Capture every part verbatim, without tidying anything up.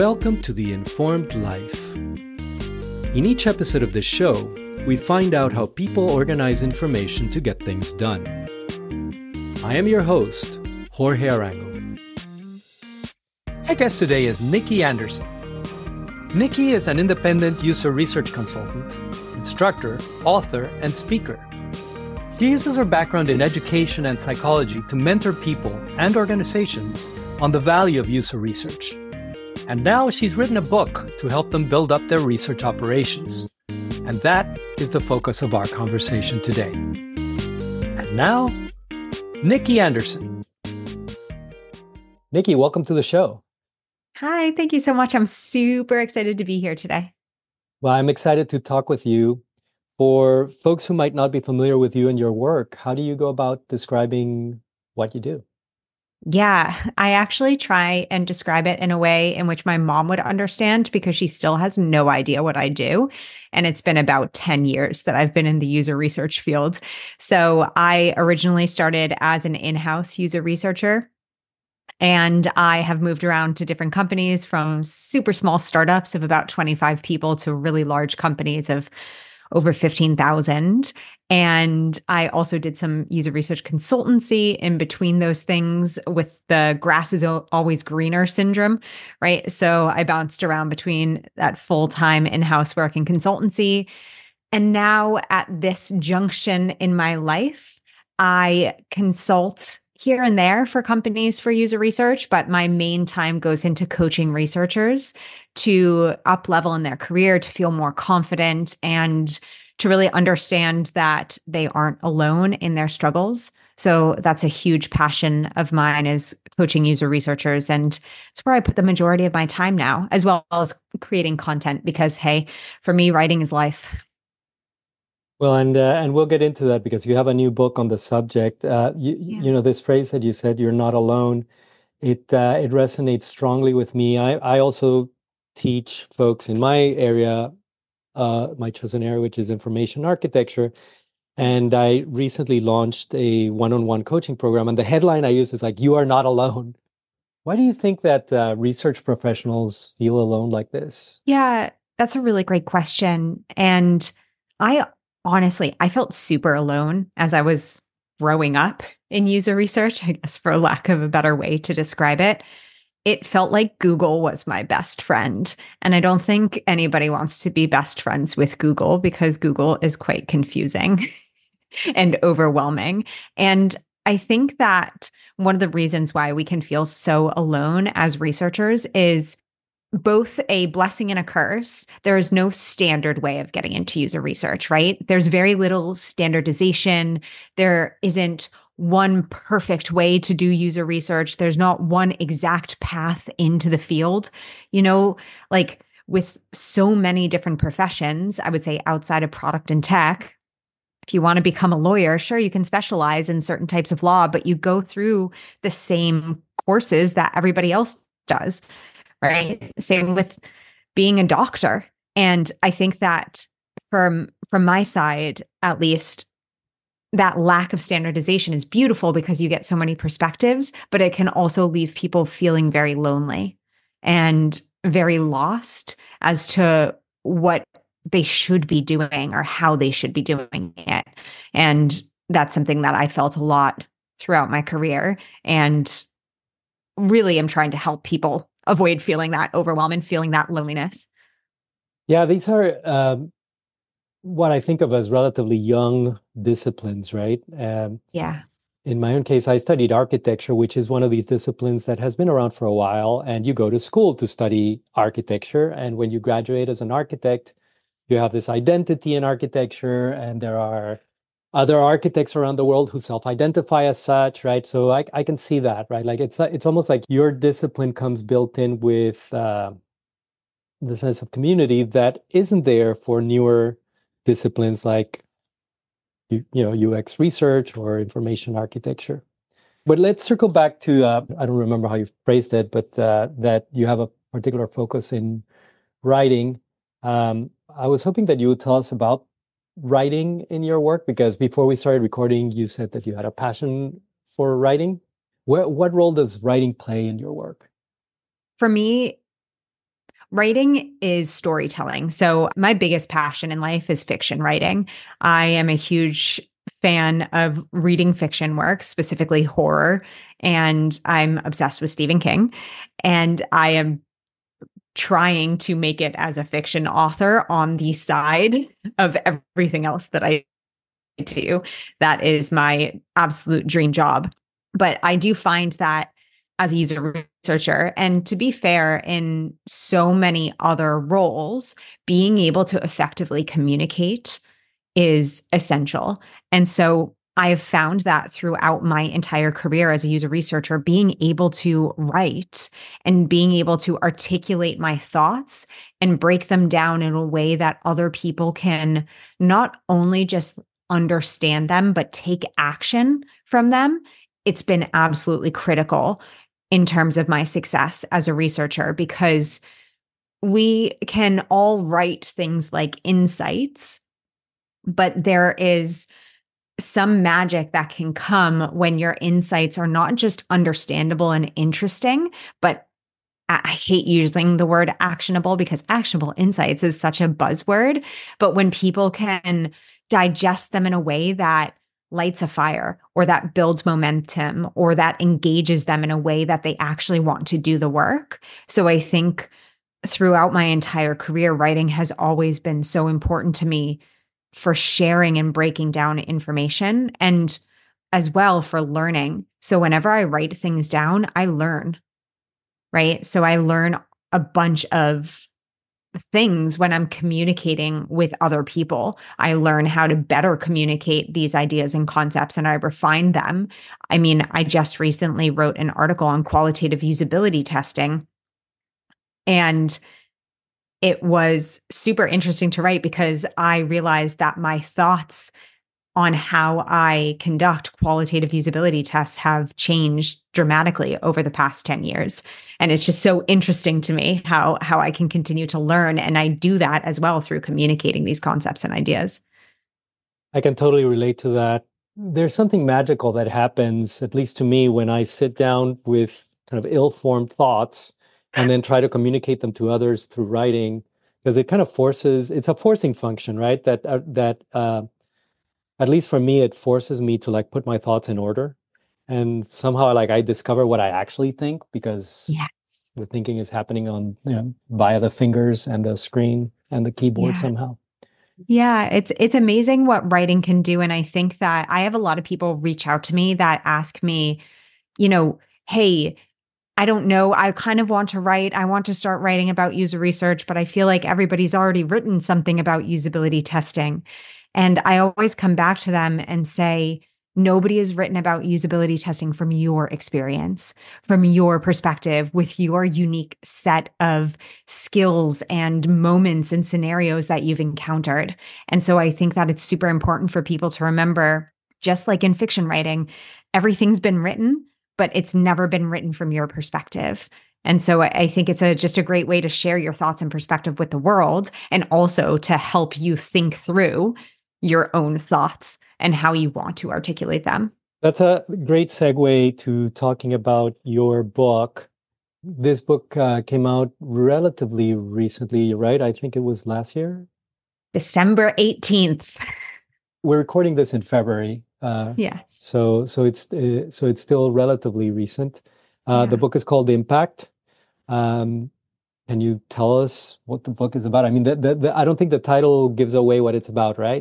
Welcome to The Informed Life. In each episode of this show, we find out how people organize information to get things done. I am your host, Jorge Arango. My guest today is Nikki Anderson. Nikki is an independent user research consultant, instructor, author, and speaker. She uses her background in education and psychology to mentor people and organizations on the value of user research. And now she's written a book to help them build up their research operations. And that is the focus of our conversation today. And now, Nikki Anderson. Nikki, welcome to the show. Hi, thank you so much. I'm super excited to be here today. Well, I'm excited to talk with you. For folks who might not be familiar with you and your work, how do you go about describing what you do? Yeah, I actually try and describe it in a way in which my mom would understand because she still has no idea what I do. And it's been about ten years that I've been in the user research field. So I originally started as an in-house user researcher. And I have moved around to different companies from super small startups of about twenty-five people to really large companies of over fifteen thousand. And I also did some user research consultancy in between those things with the grass is always greener syndrome, right? So I bounced around between that full-time in-house work and consultancy. And now at this junction in my life, I consult here and there for companies for user research, but my main time goes into coaching researchers to up level in their career, to feel more confident, and to really understand that they aren't alone in their struggles. So that's a huge passion of mine, is coaching user researchers. And it's where I put the majority of my time now, as well as creating content, because, hey, for me, writing is life. Well, and uh, and we'll get into that because you have a new book on the subject. Uh, you, yeah. you know, this phrase that you said, "You're not alone," it uh, it resonates strongly with me. I I also teach folks in my area, uh, my chosen area, which is information architecture, and I recently launched a one-on-one coaching program. And the headline I use is like, "You are not alone." Why do you think that uh, research professionals feel alone like this? Yeah, that's a really great question, and I. Honestly, I felt super alone as I was growing up in user research, I guess, for lack of a better way to describe it. It felt like Google was my best friend. And I don't think anybody wants to be best friends with Google because Google is quite confusing and overwhelming. And I think that one of the reasons why we can feel so alone as researchers is both a blessing and a curse. There is no standard way of getting into user research, right? There's very little standardization. There isn't one perfect way to do user research. There's not one exact path into the field. You know, like with so many different professions, I would say outside of product and tech, if you want to become a lawyer, sure, you can specialize in certain types of law, but you go through the same courses that everybody else does. Right. Same with being a doctor. And I think that from, from my side, at least, that lack of standardization is beautiful because you get so many perspectives, but it can also leave people feeling very lonely and very lost as to what they should be doing or how they should be doing it. And that's something that I felt a lot throughout my career. And really am trying to help people avoid feeling that overwhelm and feeling that loneliness. Yeah, these are um, what I think of as relatively young disciplines, right? Um, yeah. In my own case, I studied architecture, which is one of these disciplines that has been around for a while. And you go to school to study architecture. And when you graduate as an architect, you have this identity in architecture, and there are other architects around the world who self-identify as such, right? So I, I can see that, right? Like it's it's almost like your discipline comes built in with uh, the sense of community that isn't there for newer disciplines like you, you know U X research or information architecture. But let's circle back to uh, I don't remember how you phrased it, but uh, that you have a particular focus in writing. Um, I was hoping that you would tell us about writing in your work, because before we started recording, you said that you had a passion for writing. What, what role does writing play in your work? For me, Writing is storytelling. So, my biggest passion in life is fiction writing. I am a huge fan of reading fiction work, specifically horror, and I'm obsessed with Stephen King. And I am trying to make it as a fiction author on the side of everything else that I do. That is my absolute dream job. But I do find that as a user researcher, and to be fair, in so many other roles, being able to effectively communicate is essential. And so I have found that throughout my entire career as a user researcher, being able to write and being able to articulate my thoughts and break them down in a way that other people can not only just understand them, but take action from them, it's been absolutely critical in terms of my success as a researcher, because we can all write things like insights, but there is some magic that can come when your insights are not just understandable and interesting, but I hate using the word actionable because actionable insights is such a buzzword. But when people can digest them in a way that lights a fire or that builds momentum or that engages them in a way that they actually want to do the work. So I think throughout my entire career, writing has always been so important to me for sharing and breaking down information, and as well for learning. So whenever I write things down, I learn, right? So I learn a bunch of things when I'm communicating with other people. I learn how to better communicate these ideas and concepts, and I refine them. I mean, I just recently wrote an article on qualitative usability testing, and it was super interesting to write because I realized that my thoughts on how I conduct qualitative usability tests have changed dramatically over the past ten years. And it's just so interesting to me how, how I can continue to learn. And I do that as well through communicating these concepts and ideas. I can totally relate to that. There's something magical that happens, at least to me, when I sit down with kind of ill-formed thoughts and then try to communicate them to others through writing, because it kind of forces, it's a forcing function, right? That, uh, that, uh, at least for me, it forces me to like put my thoughts in order. And somehow like I discover what I actually think, because Yes. the thinking is happening on, you know, via the fingers and the screen and the keyboard Yeah. somehow. Yeah, it's it's amazing what writing can do. And I think that I have a lot of people reach out to me that ask me, you know, hey, I don't know. I kind of want to write. I want to start writing about user research, but I feel like everybody's already written something about usability testing. And I always come back to them and say, nobody has written about usability testing from your experience, from your perspective, with your unique set of skills and moments and scenarios that you've encountered. And so I think that it's super important for people to remember, just like in fiction writing, everything's been written, but it's never been written from your perspective. And so I think it's a just a great way to share your thoughts and perspective with the world, and also to help you think through your own thoughts and how you want to articulate them. That's a great segue to talking about your book. This book uh, came out relatively recently, right? I think it was last year. December eighteenth. We're recording this in February. Uh, Yes. So so it's uh, so it's still relatively recent. Uh, Yeah. The book is called Impact. Um, can you tell us what the book is about? I mean, the, the, the, I don't think the title gives away what it's about, right?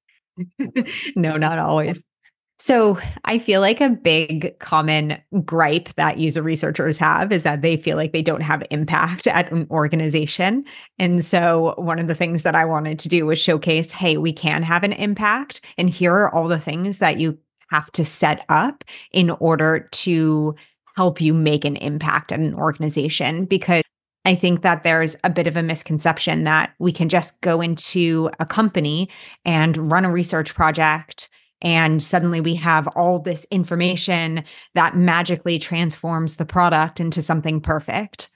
No, not always. So I feel like a big common gripe that user researchers have is that they feel like they don't have impact at an organization. And so one of the things that I wanted to do was showcase, hey, we can have an impact. And here are all the things that you have to set up in order to help you make an impact at an organization. Because I think that there's a bit of a misconception that we can just go into a company and run a research project, and suddenly we have all this information that magically transforms the product into something perfect.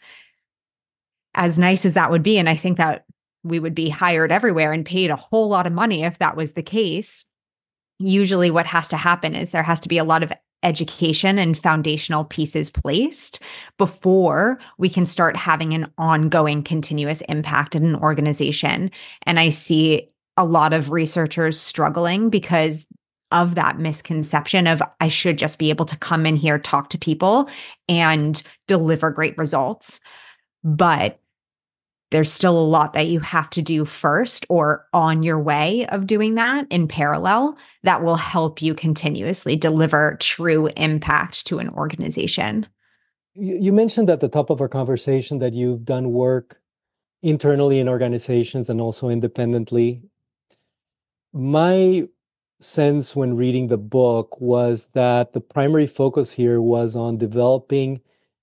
As nice as that would be, and I think that we would be hired everywhere and paid a whole lot of money if that was the case, usually what has to happen is there has to be a lot of education and foundational pieces placed before we can start having an ongoing continuous impact in an organization. And I see a lot of researchers struggling because of that misconception of I should just be able to come in here, talk to people, and deliver great results. But there's still a lot that you have to do first or on your way of doing that in parallel that will help you continuously deliver true impact to an organization. You, you mentioned at the top of our conversation that you've done work internally in organizations and also independently. My sense when reading the book was that the primary focus here was on developing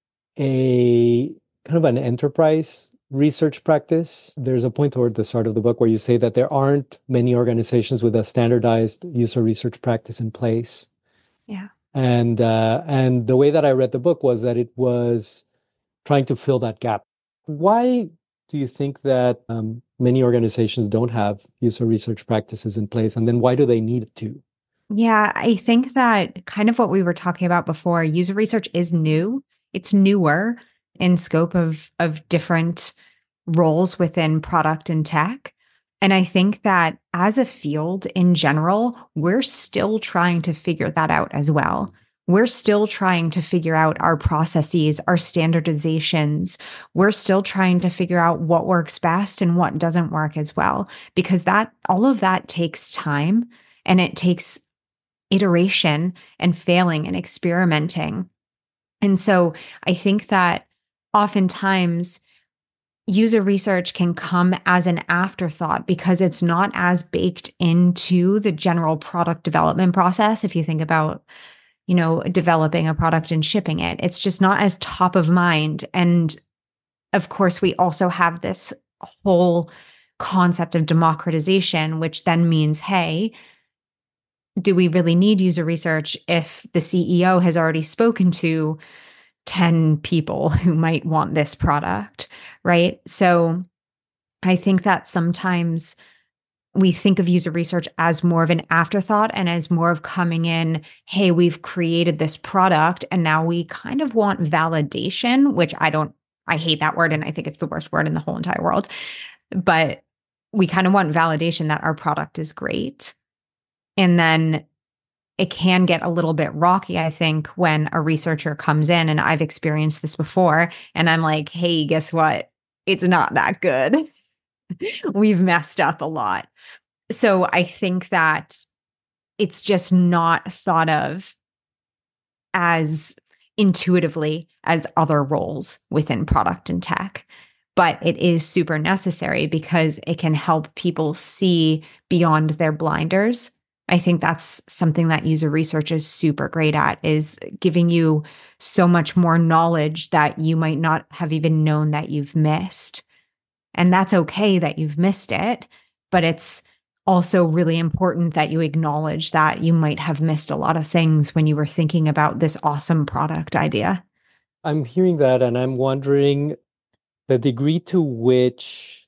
a kind of an enterprise research practice. There's a point toward the start of the book where you say that there aren't many organizations with a standardized user research practice in place. Yeah. And uh, and the way that I read the book was that it was trying to fill that gap. Why do you think that um, many organizations don't have user research practices in place? And then why do they need to? Yeah, I think that kind of what we were talking about before, user research is new. It's newer in scope of of different roles within product and tech. And I think that as a field in general, we're still trying to figure that out as well. We're still trying to figure out our processes, our standardizations. We're still trying to figure out what works best and what doesn't work as well, because that all of that takes time and it takes iteration and failing and experimenting. And so I think that oftentimes user research can come as an afterthought because it's not as baked into the general product development process. If you think about, you know, developing a product and shipping it, it's just not as top of mind. And of course, we also have this whole concept of democratization, which then means, hey, do we really need user research if the C E O has already spoken to ten people who might want this product, right? So I think that sometimes we think of user research as more of an afterthought and as more of coming in, hey, we've created this product and now we kind of want validation, which I don't, I hate that word and I think it's the worst word in the whole entire world. But we kind of want validation that our product is great. And then it can get a little bit rocky, I think, when a researcher comes in, and I've experienced this before, and I'm like, hey, guess what? It's not that good. We've messed up a lot. So I think that it's just not thought of as intuitively as other roles within product and tech. But it is super necessary because it can help people see beyond their blinders. I think that's something that user research is super great at, is giving you so much more knowledge that you might not have even known that you've missed. And that's okay that you've missed it, but it's also really important that you acknowledge that you might have missed a lot of things when you were thinking about this awesome product idea. I'm hearing that and I'm wondering the degree to which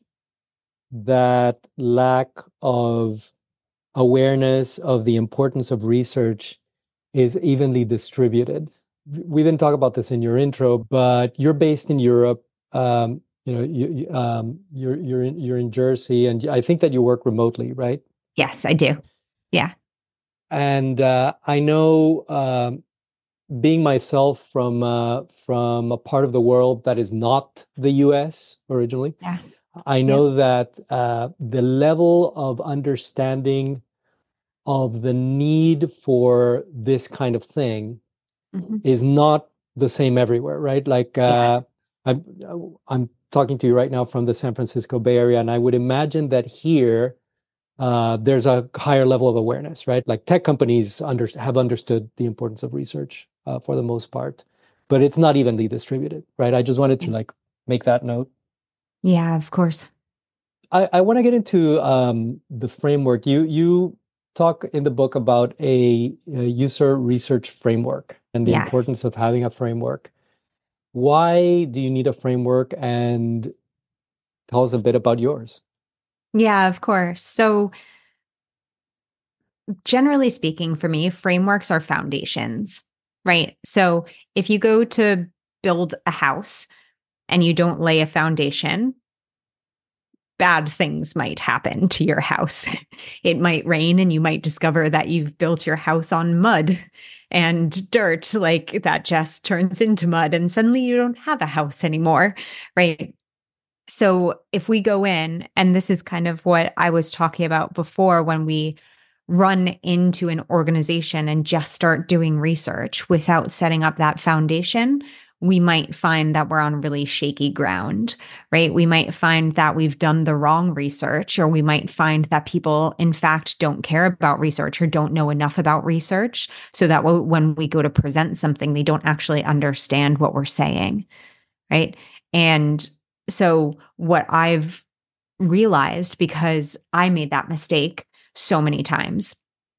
that lack of awareness of the importance of research is evenly distributed. We didn't talk about this in your intro, but you're based in Europe. Um, you know, you, um, you're you're in you're in Jersey, and I think that you work remotely, right? Yes, I do. Yeah. And uh, I know, um, being myself from uh, from a part of the world that is not the U S originally, Yeah. I Yep. know that uh, the level of understanding of the need for this kind of thing Mm-hmm. is not the same everywhere, right? Like Yeah. uh, I'm I'm talking to you right now from the San Francisco Bay Area, and I would imagine that here uh, there's a higher level of awareness, right? Like tech companies under, have understood the importance of research uh, for the most part, but it's not evenly distributed, right? I just wanted to like make that note. Yeah, of course. I, I want to get into um, the framework. You you talk in the book about a, a user research framework and the Yes. importance of having a framework. Why do you need a framework? And tell us a bit about yours. Yeah, of course. So, generally speaking, for me, frameworks are foundations. right? So if you go to build a house and you don't lay a foundation, bad things might happen to your house. It might rain and you might discover that you've built your house on mud and dirt, like that just turns into mud and suddenly you don't have a house anymore, right? So if we go in, and this is kind of what I was talking about before, when we run into an organization and just start doing research without setting up that foundation, we might find that we're on really shaky ground, right? We might find that we've done the wrong research, or we might find that people, in fact, don't care about research or don't know enough about research, so that when we go to present something, they don't actually understand what we're saying, right? And so what I've realized, because I made that mistake so many times,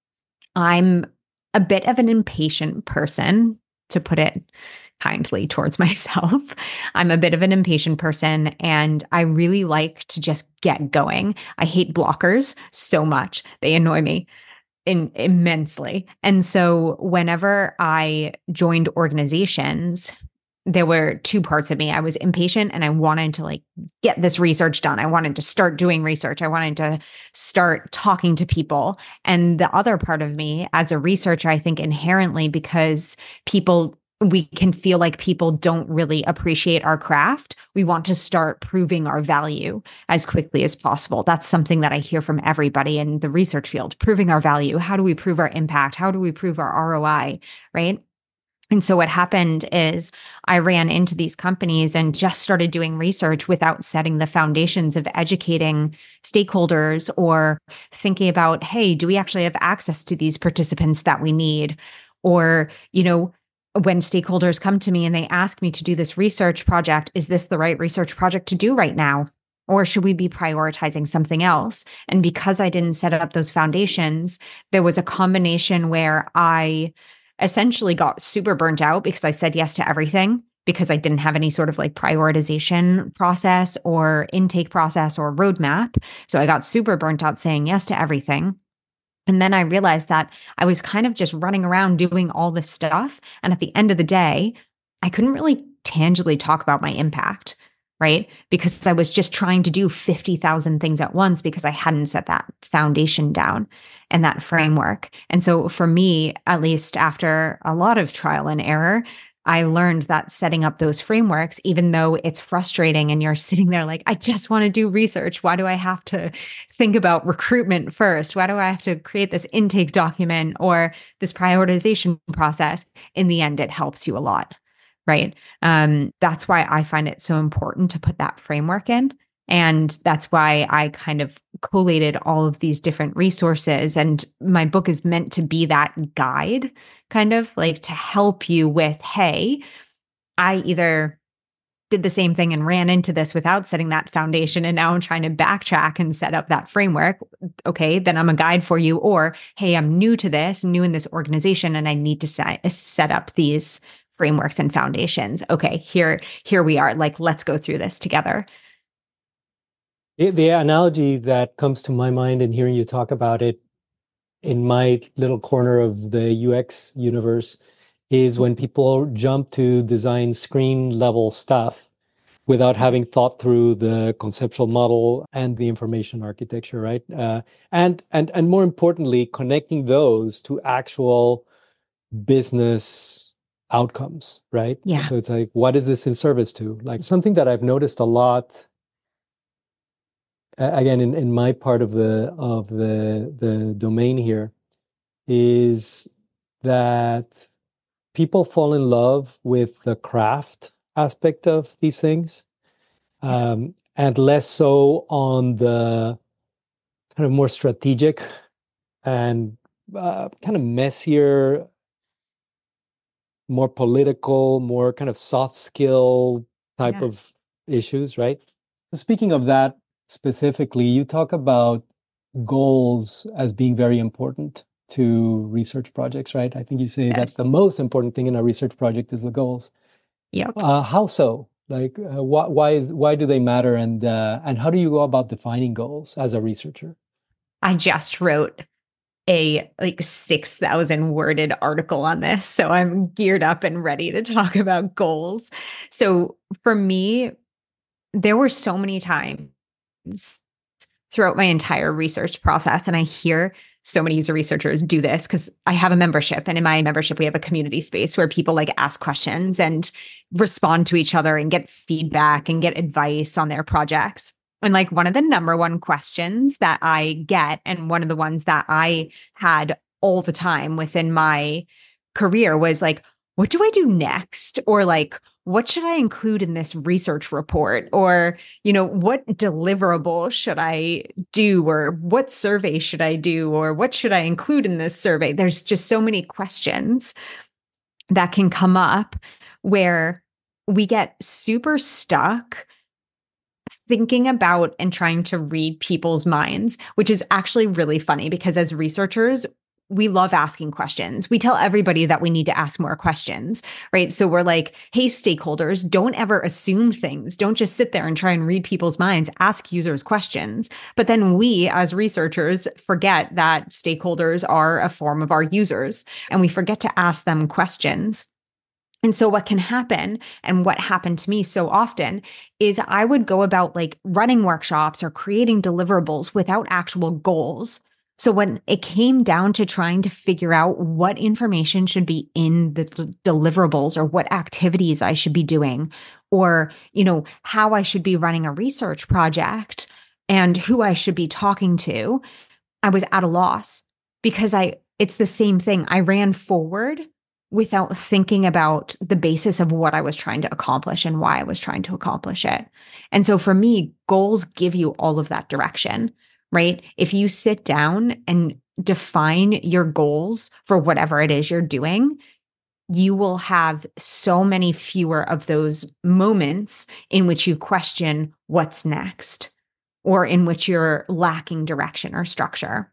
I'm a bit of an impatient person, to put it kindly towards myself. I'm a bit of an impatient person and I really like to just get going. I hate blockers so much. They annoy me in, immensely. And so whenever I joined organizations, there were two parts of me. I was impatient and I wanted to like get this research done. I wanted to start doing research. I wanted to start talking to people. And the other part of me as a researcher, I think inherently, because people, we can feel like people don't really appreciate our craft, we want to start proving our value as quickly as possible. That's something that I hear from everybody in the research field: proving our value. How do we prove our impact? How do we prove our R O I, right? And so what happened is I ran into these companies and just started doing research without setting the foundations of educating stakeholders or thinking about, hey, do we actually have access to these participants that we need? Or, you know, when stakeholders come to me and they ask me to do this research project, is this the right research project to do right now? Or should we be prioritizing something else? And because I didn't set up those foundations, there was a combination where I essentially got super burnt out because I said yes to everything, because I didn't have any sort of like prioritization process or intake process or roadmap. So I got super burnt out saying yes to everything. And then I realized that I was kind of just running around doing all this stuff. And at the end of the day, I couldn't really tangibly talk about my impact, right? Because I was just trying to do fifty thousand things at once because I hadn't set that foundation down and that framework. And so for me, at least after a lot of trial and error, I learned that setting up those frameworks, even though it's frustrating and you're sitting there like, I just want to do research. Why do I have to think about recruitment first? Why do I have to create this intake document or this prioritization process? In the end, it helps you a lot, right? Um, that's why I find it so important to put that framework in. And that's why I kind of collated all of these different resources. And my book is meant to be that guide, kind of like to help you with, hey, I either did the same thing and ran into this without setting that foundation, and now I'm trying to backtrack and set up that framework. Okay, then I'm a guide for you. Or, hey, I'm new to this, new in this organization, and I need to set, set up these frameworks and foundations. Okay, here, here we are. Like, let's go through this together. The, the analogy that comes to my mind in hearing you talk about it in my little corner of the U X universe is when people jump to design screen level stuff without having thought through the conceptual model and the information architecture, right? Uh, and and and more importantly, connecting those to actual business outcomes, right? Yeah. So it's like, what is this in service to? Like something that I've noticed a lot, uh, again, in, in my part of the of the the domain here, is that people fall in love with the craft aspect of these things, um, and less so on the kind of more strategic and uh, kind of messier, more political, more kind of soft skill type Yeah. of issues, right? Speaking of that specifically, you talk about goals as being very important to research projects, right? I think you say that Yes. the most important thing in a research project is the goals. Yep. Uh, how so? Like, uh, why, why is why do they matter, and uh, and how do you go about defining goals as a researcher? I just wrote a like six thousand worded article on this. So I'm geared up and ready to talk about goals. So for me, there were so many times throughout my entire research process, and I hear so many user researchers do this because I have a membership, and in my membership, we have a community space where people like ask questions and respond to each other and get feedback and get advice on their projects. And like one of the number one questions that I get, and one of the ones that I had all the time within my career was like, what do I do next? Or like, what should I include in this research report? Or, you know, what deliverable should I do? Or what survey should I do? Or what should I include in this survey? There's just so many questions that can come up where we get super stuck thinking about and trying to read people's minds, which is actually really funny because as researchers, we love asking questions. We tell everybody that we need to ask more questions, right? So we're like, hey, stakeholders, don't ever assume things. Don't just sit there and try and read people's minds. Ask users questions. But then we, as researchers, forget that stakeholders are a form of our users, and we forget to ask them questions. And so what can happen, and what happened to me so often, is I would go about like running workshops or creating deliverables without actual goals. So when it came down to trying to figure out what information should be in the d- deliverables, or what activities I should be doing, or, you know, how I should be running a research project and who I should be talking to, I was at a loss because I, it's the same thing. I ran forward without thinking about the basis of what I was trying to accomplish and why I was trying to accomplish it. And so for me, goals give you all of that direction, right? If you sit down and define your goals for whatever it is you're doing, you will have so many fewer of those moments in which you question what's next, or in which you're lacking direction or structure.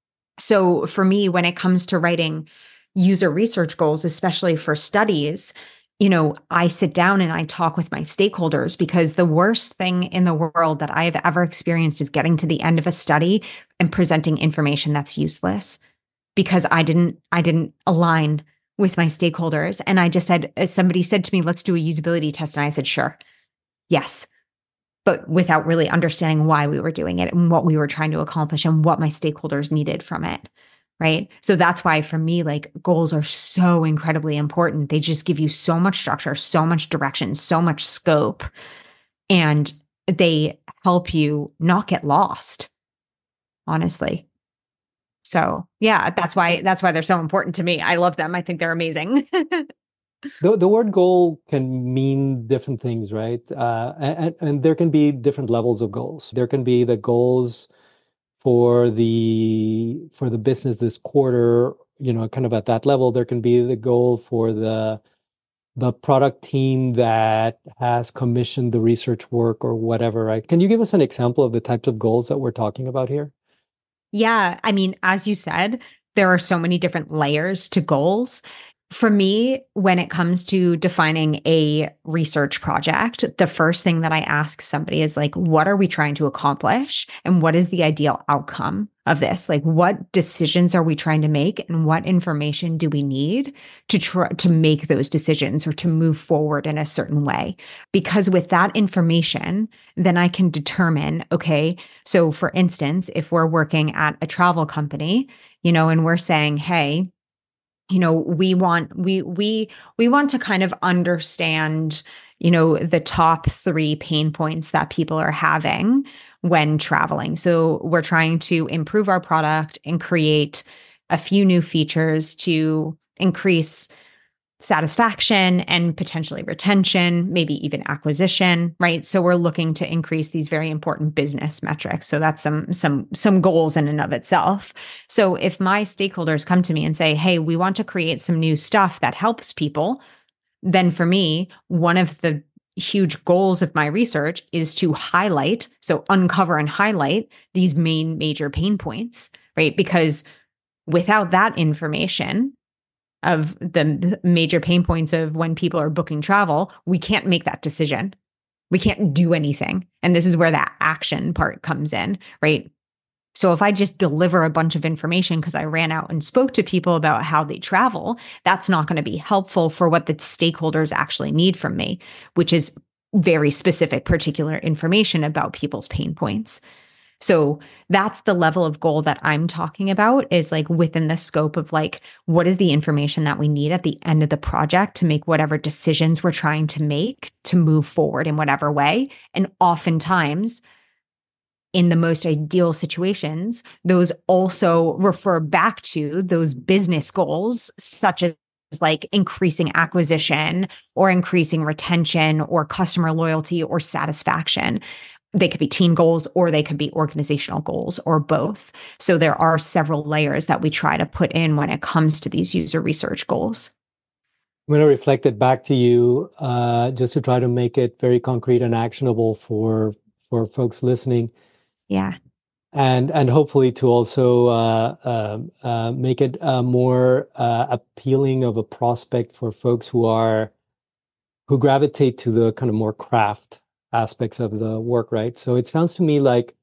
So for me, when it comes to writing user research goals, especially for studies, you know, I sit down and I talk with my stakeholders, because the worst thing in the world that I have ever experienced is getting to the end of a study and presenting information that's useless because I didn't, I didn't align with my stakeholders. And I just said, as somebody said to me, let's do a usability test. And I said, sure, yes, but without really understanding why we were doing it and what we were trying to accomplish and what my stakeholders needed from it. Right. So that's why for me, like, goals are so incredibly important. They just give you so much structure, so much direction, so much scope, and they help you not get lost, honestly. So yeah, that's why, that's why they're so important to me. I love them. I think they're amazing. The, the word goal can mean different things, right? Uh, and, and there can be different levels of goals. There can be the goals for the for the business this quarter, you know, kind of at that level. There can be the goal for the the product team that has commissioned the research work or whatever, right? Can you give us an example of the types of goals that we're talking about here? Yeah. I mean, as you said, there are so many different layers to goals. For me, when it comes to defining a research project, the first thing that I ask somebody is like, what are we trying to accomplish? And what is the ideal outcome of this? Like, what decisions are we trying to make? And what information do we need to try to make those decisions or to move forward in a certain way? Because with that information, then I can determine, okay, so for instance, if we're working at a travel company, you know, and we're saying, hey, you know, we want, we, we, we want to kind of understand, you know, the top three pain points that people are having when traveling. So we're trying to improve our product and create a few new features to increase satisfaction and potentially retention, maybe even acquisition, right? So we're looking to increase these very important business metrics. So that's some some some goals in and of itself. So if my stakeholders come to me and say, "Hey, we want to create some new stuff that helps people," then for me, one of the huge goals of my research is to highlight, so uncover and highlight these main major pain points, right? Because without that information of the major pain points of when people are booking travel, we can't make that decision. We can't do anything. And this is where that action part comes in, right? So if I just deliver a bunch of information because I ran out and spoke to people about how they travel, that's not going to be helpful for what the stakeholders actually need from me, which is very specific, particular information about people's pain points. So that's the level of goal that I'm talking about, is like within the scope of like, what is the information that we need at the end of the project to make whatever decisions we're trying to make to move forward in whatever way. And oftentimes, in the most ideal situations, those also refer back to those business goals, such as like increasing acquisition or increasing retention or customer loyalty or satisfaction. They could be team goals or they could be organizational goals or both. So there are several layers that we try to put in when it comes to these user research goals. I'm going to reflect it back to you, uh, just to try to make it very concrete and actionable for for folks listening. Yeah. And and hopefully to also uh, uh, uh, make it uh, more uh, appealing of a prospect for folks who are who gravitate to the kind of more craft aspects of the work, right? So it sounds to me like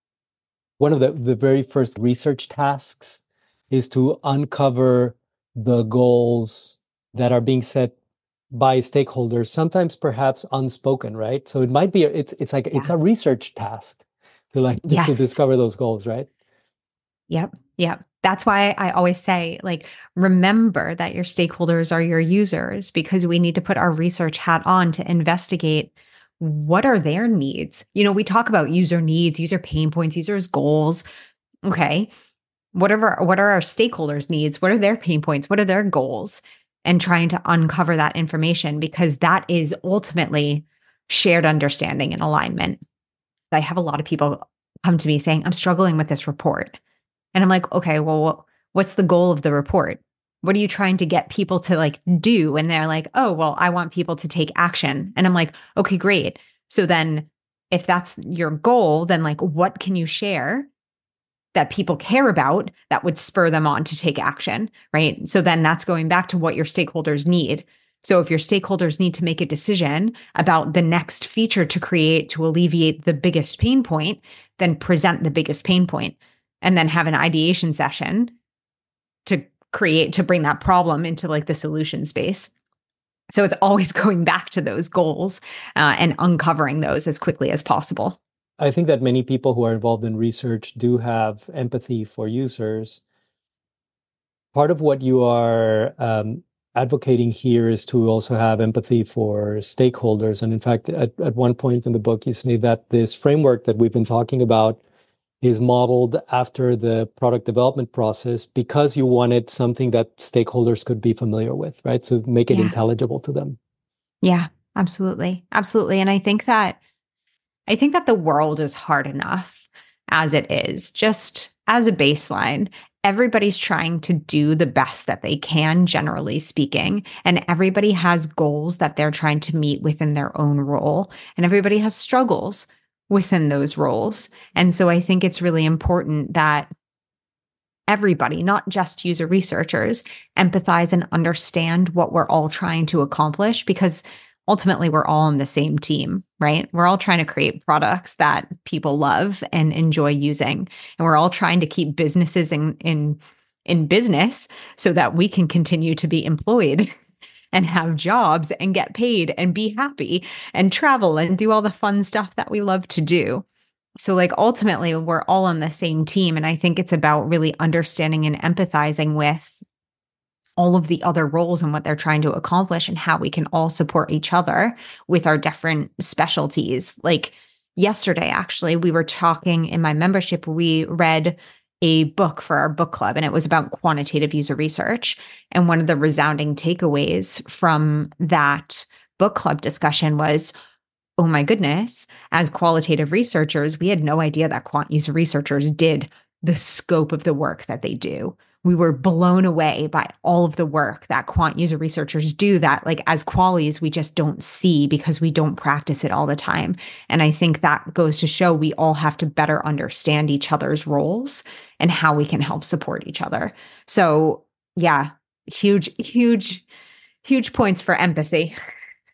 one of the, the very first research tasks is to uncover the goals that are being set by stakeholders, sometimes perhaps unspoken, right? So it might be, it's it's like, it's Yeah. a research task to like, to, to Yes. discover those goals, right? Yep. Yep. That's why I always say, like, remember that your stakeholders are your users, because we need to put our research hat on to investigate what are their needs. You know, we talk about user needs, user pain points, users' goals. Okay. Whatever, what are our stakeholders' needs? What are their pain points? What are their goals? And trying to uncover that information, because that is ultimately shared understanding and alignment. I have a lot of people come to me saying, I'm struggling with this report. And I'm like, okay, well, what's the goal of the report? What are you trying to get people to like do? And they're like, oh, well, I want people to take action. And I'm like, okay, great. So then if that's your goal, then like, what can you share that people care about that would spur them on to take action, right? So then that's going back to what your stakeholders need. So if your stakeholders need to make a decision about the next feature to create to alleviate the biggest pain point, then present the biggest pain point and then have an ideation session to create, to bring that problem into like the solution space. So it's always going back to those goals uh, and uncovering those as quickly as possible. I think that many people who are involved in research do have empathy for users. Part of what you are um, advocating here is to also have empathy for stakeholders. And in fact, at, at one point in the book, you say that this framework that we've been talking about is modeled after the product development process because you wanted something that stakeholders could be familiar with, right? So make it Yeah. intelligible to them. Yeah, absolutely. Absolutely. And I think that I think that the world is hard enough as it is. Just as a baseline, everybody's trying to do the best that they can, generally speaking. And everybody has goals that they're trying to meet within their own role. And everybody has struggles within those roles. And so I think it's really important that everybody, not just user researchers, empathize and understand what we're all trying to accomplish, because ultimately we're all on the same team, right? We're all trying to create products that people love and enjoy using. And we're all trying to keep businesses in in in business so that we can continue to be employed and have jobs and get paid and be happy and travel and do all the fun stuff that we love to do. So, like, ultimately, we're all on the same team. And I think it's about really understanding and empathizing with all of the other roles and what they're trying to accomplish and how we can all support each other with our different specialties. Like, yesterday, actually, we were talking in my membership, we read a book for our book club, and it was about quantitative user research. And one of the resounding takeaways from that book club discussion was, oh my goodness, as qualitative researchers, we had no idea that quant user researchers did the scope of the work that they do. We were blown away by all of the work that quant user researchers do that, like, as qualies, we just don't see because we don't practice it all the time. And I think that goes to show we all have to better understand each other's roles and how we can help support each other. So yeah, huge, huge, huge points for empathy.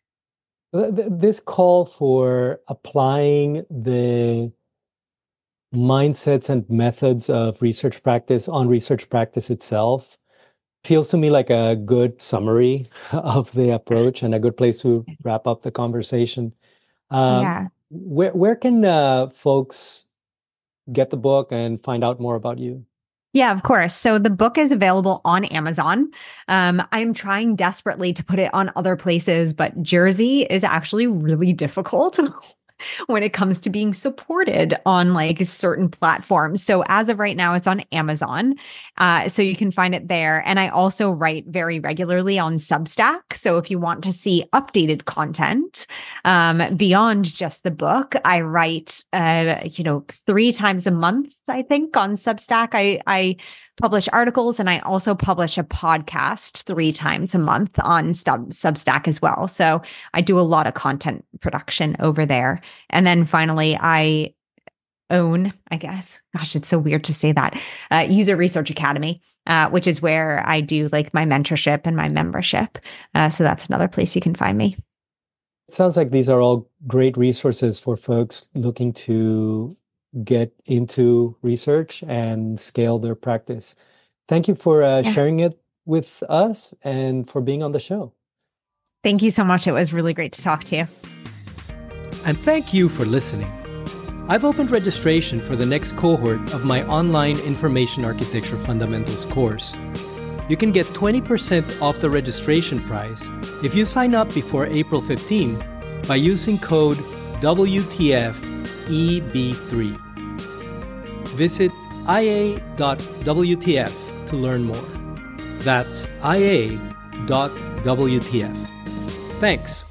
This call for applying the mindsets and methods of research practice on research practice itself feels to me like a good summary of the approach and a good place to wrap up the conversation. Um, Yeah. where where can uh, folks get the book and find out more about you? Yeah, of course. So the book is available on Amazon. Um, I'm trying desperately to put it on other places, but Jersey is actually really difficult when it comes to being supported on like certain platforms. So as of right now, it's on Amazon. Uh, so you can find it there. And I also write very regularly on Substack. So if you want to see updated content um, beyond just the book, I write, uh, you know, three times a month, I think, on Substack. I, I publish articles and I also publish a podcast three times a month on Sub- Substack as well. So I do a lot of content production over there. And then finally, I own, I guess, gosh, it's so weird to say that, uh, User Research Academy, uh, which is where I do like my mentorship and my membership. Uh, so that's another place you can find me. It sounds like these are all great resources for folks looking to get into research and scale their practice. Thank you for uh, Yeah. sharing it with us and for being on the show. Thank you so much. It was really great to talk to you. And thank you for listening. I've opened registration for the next cohort of my online Information Architecture Fundamentals course. You can get twenty percent off the registration price if you sign up before April fifteenth by using code W T F E B three. Visit I A dot W T F to learn more. That's I A dot W T F. Thanks.